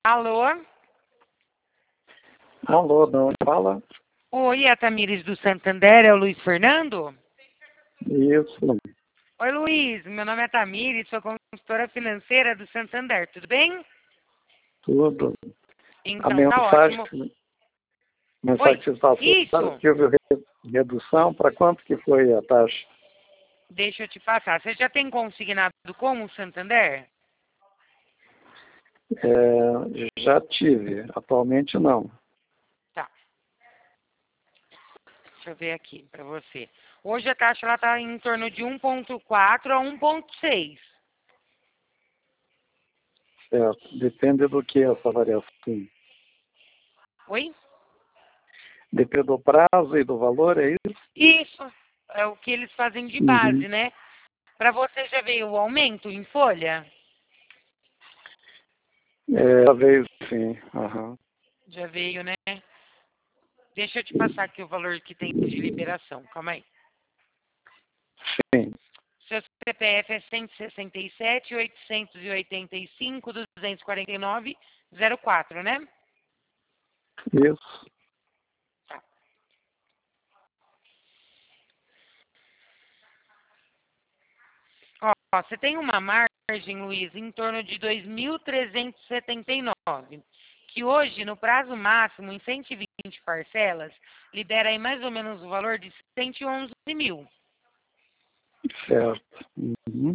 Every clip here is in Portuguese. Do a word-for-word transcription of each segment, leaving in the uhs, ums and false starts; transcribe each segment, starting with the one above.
Alô? Alô, de onde fala? Oi, é a Tamires do Santander, é o Luiz Fernando? Isso, Oi, Luiz, meu nome é Tamires, sou consultora financeira do Santander, tudo bem? tudo. A Então, tá mensagem, ótimo. mensagem Oi, que você está falando, isso, que houve re- redução, para quanto que foi a taxa? deixa eu te passar. Você já tem consignado como o Santander? É, já tive, atualmente não. Tá, deixa eu ver aqui para você. Hoje a taxa ela tá em torno de um ponto quatro a um ponto seis. Certo. Depende do que essa variação. Oi? Depende do prazo e do valor, é isso? Isso, é o que eles fazem de Uhum. base, né? Para você já veio o aumento em folha? É, talvez sim. Aham. Já veio, né? Deixa eu te passar aqui o valor que tem de liberação. Calma aí. Sim, Seu C P F é cento e sessenta e sete, oitocentos e oitenta e cinco, duzentos e quarenta e nove, zero quatro, né? isso. Tá. Ó, ó, você tem uma margem, Luiz, em torno de dois mil trezentos e setenta e nove, que hoje, no prazo máximo, em cento e vinte parcelas, libera aí mais ou menos o valor de cento e onze mil. Certo. Uhum.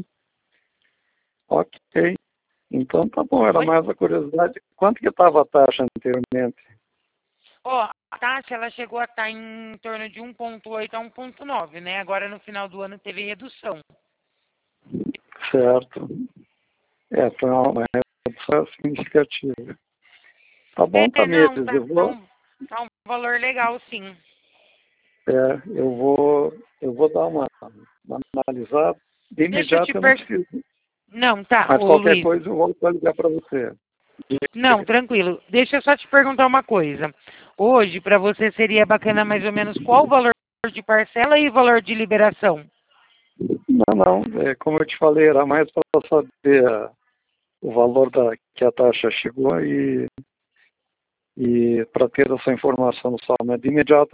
Ok. Então tá bom, era Oi? mais a curiosidade. Quanto que estava a taxa anteriormente? Ó, a taxa ela chegou a estar em torno de um ponto oito a um ponto nove, né? Agora no final do ano teve redução. Certo. É, foi uma redução significativa. Tá bom, É, não, Tamires, tá, eu tá vou, um, tá um valor legal, sim. é, eu vou, eu vou dar uma, uma analisada. De Deixa eu te imediato eu não per... preciso, Não, tá, mas ô qualquer Luiz. coisa eu volto a ligar para você. Não, tranquilo. Deixa eu só te perguntar uma coisa. Hoje, para você, seria bacana mais ou menos qual o valor de parcela e o valor de liberação? Não, não, é, como eu te falei, era mais para saber a- o valor da, que a taxa chegou e, e para ter essa informação só, mas de imediato.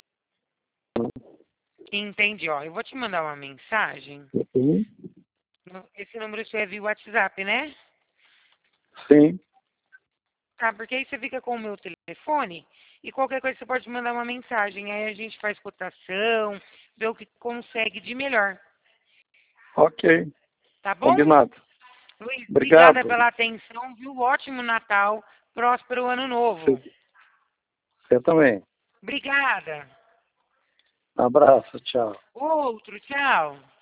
Entendi, ó. Eu vou te mandar uma mensagem. Sim, Esse número seu é via WhatsApp, né? sim, Tá, porque aí você fica com o meu telefone e qualquer coisa você pode mandar uma mensagem. Aí a gente faz cotação, vê o que consegue de melhor. ok, Tá bom? combinado. Luiz, obrigada Obrigado. pela atenção, viu? Ótimo Natal, próspero Ano Novo. Você, você também. Obrigada. Abraço, tchau. Outro, tchau.